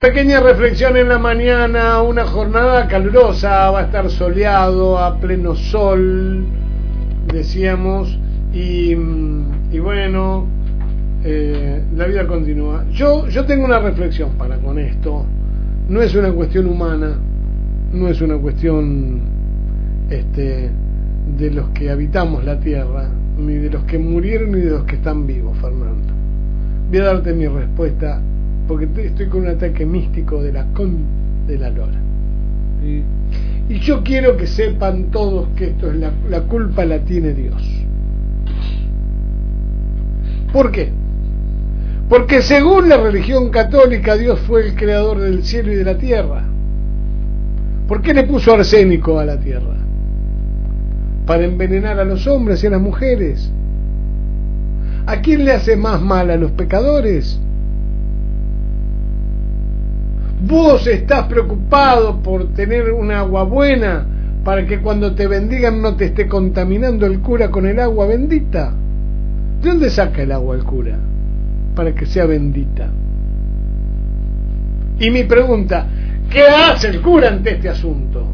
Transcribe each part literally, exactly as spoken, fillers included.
Pequeña reflexión en la mañana, una jornada calurosa, va a estar soleado, a pleno sol, decíamos, y, y bueno, eh, la vida continúa. Yo, yo tengo una reflexión para con esto. No es una cuestión humana, no es una cuestión este, de los que habitamos la tierra, ni de los que murieron ni de los que están vivos, Fernando. Voy a darte mi respuesta porque estoy con un ataque místico de la con de la lora. ¿Sí? Y yo quiero que sepan todos que esto es la, la culpa la tiene Dios. ¿Por qué? Porque según la religión católica, Dios fue el creador del cielo y de la tierra. ¿Por qué le puso arsénico a la tierra? Para envenenar a los hombres y a las mujeres. ¿A quién le hace más mal? ¿A los pecadores? Vos estás preocupado por tener un agua buena para que cuando te bendigan no te esté contaminando el cura con el agua bendita. ¿De dónde saca el agua el cura? Para que sea bendita. Y mi pregunta, ¿qué hace el cura ante este asunto?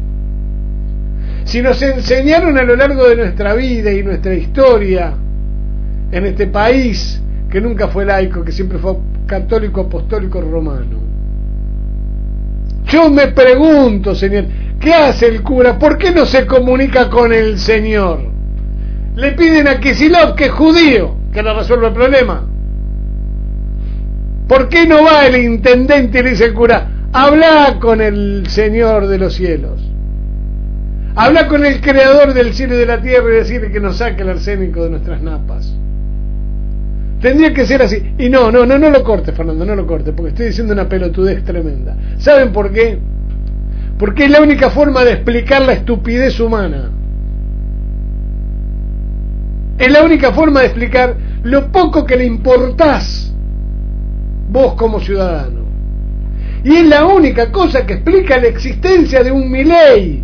Si nos enseñaron a lo largo de nuestra vida y nuestra historia en este país, que nunca fue laico, que siempre fue católico, apostólico, romano. Yo me pregunto, Señor, ¿qué hace el cura? ¿Por qué no se comunica con el Señor? Le piden a Kicillof, que es judío, que le resuelva el problema. ¿Por qué no va el intendente y le dice al cura, habla con el Señor de los cielos? Habla con el creador del cielo y de la tierra y decirle que nos saque el arsénico de nuestras napas. Tendría que ser así. Y no, no, no, no lo corte, Fernando, no lo corte, porque estoy diciendo una pelotudez tremenda. ¿Saben por qué? Porque es la única forma de explicar la estupidez humana. Es la única forma de explicar lo poco que le importás vos como ciudadano. Y es la única cosa que explica la existencia de un Milei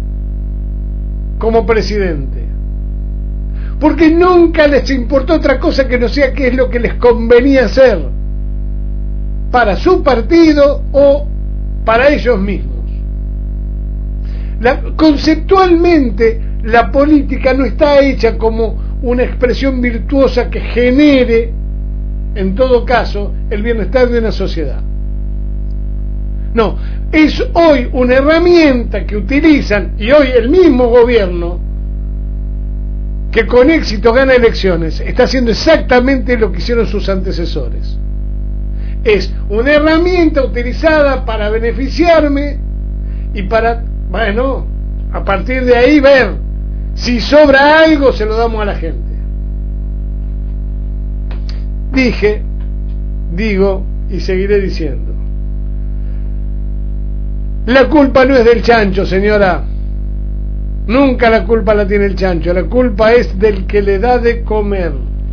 como presidente. Porque nunca les importó otra cosa que no sea qué es lo que les convenía hacer para su partido o para ellos mismos. La, conceptualmente la política no está hecha como una expresión virtuosa que genere en todo caso el bienestar de una sociedad. No, es hoy una herramienta que utilizan, y hoy el mismo gobierno que con éxito gana elecciones está haciendo exactamente lo que hicieron sus antecesores. Es una herramienta utilizada para beneficiarme y para, bueno, a partir de ahí ver si sobra algo, se lo damos a la gente. Dije, digo y seguiré diciendo, la culpa no es del chancho, señora. Nunca la culpa la tiene el chancho, la culpa es del que le da de comer.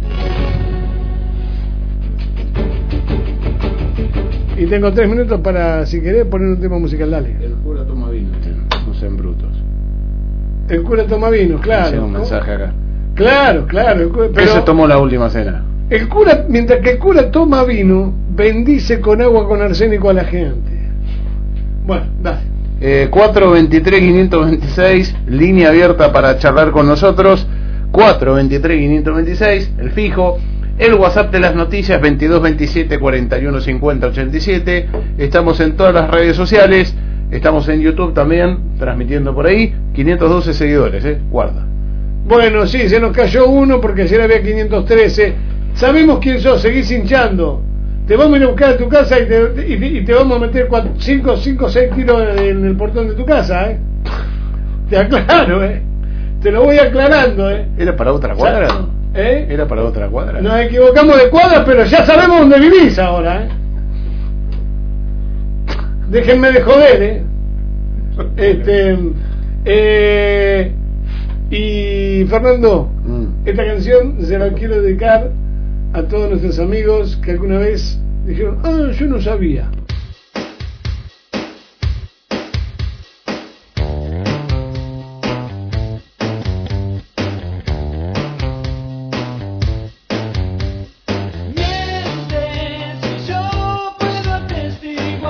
Y tengo tres minutos para, si querés, poner un tema musical, dale. El cura toma vino, no sean brutos. El cura toma vino, claro. Llega un mensaje acá. Claro, claro. El cura, pero ¿qué se tomó la última cena? El cura, mientras que el cura toma vino, bendice con agua con arsénico a la gente. Bueno, dale. Eh, cuatro veintitrés quinientos veintiséis, línea abierta para charlar con nosotros. Cuatro veintitrés quinientos veintiséis, el fijo. El WhatsApp de las noticias veintidós veintisiete cuarenta y uno cincuenta ochenta y siete. Estamos en todas las redes sociales. Estamos en YouTube también, transmitiendo por ahí. quinientos doce seguidores, eh, guarda. Bueno, sí, se nos cayó uno porque ayer había quinientos trece. Sabemos quién sos, seguís hinchando. Te vamos a ir a buscar a tu casa y te, y, y te vamos a meter cinco o seis tiros en el portón de tu casa, ¿eh? Te aclaro, ¿eh? Te lo voy aclarando, ¿eh? ¿Era para otra cuadra? ¿Eh? ¿Era para otra cuadra? Nos equivocamos de cuadra, pero ya sabemos dónde vivís ahora, ¿eh? Déjenme de joder, ¿eh? Este... Eh, y Fernando, mm. esta canción se la quiero dedicar a todos nuestros amigos que alguna vez dijeron, ah, yo no sabía. Mientes y yo puedo atestiguar.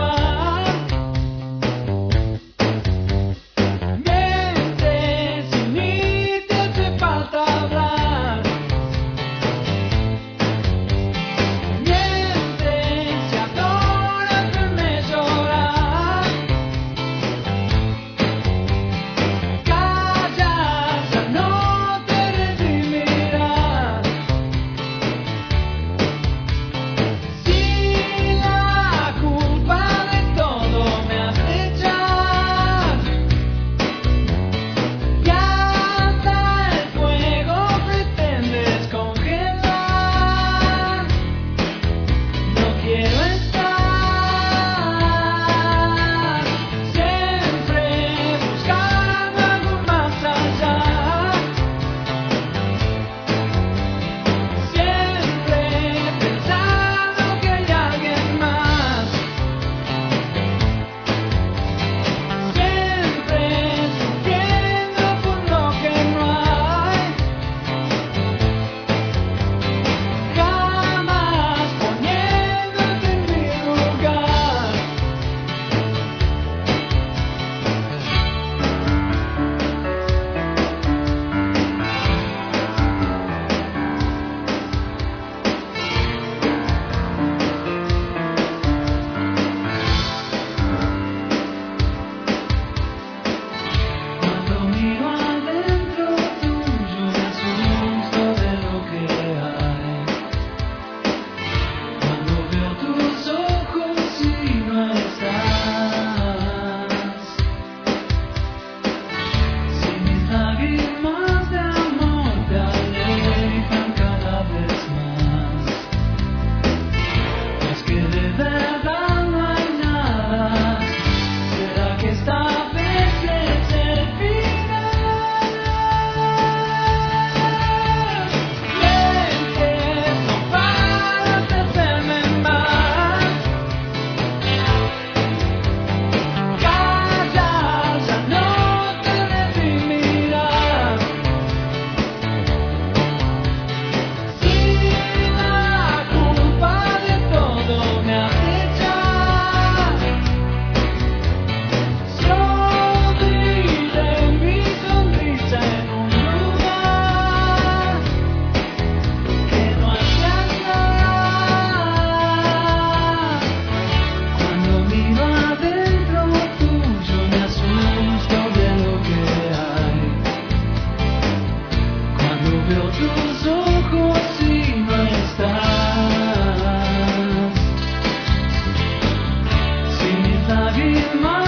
tomorrow.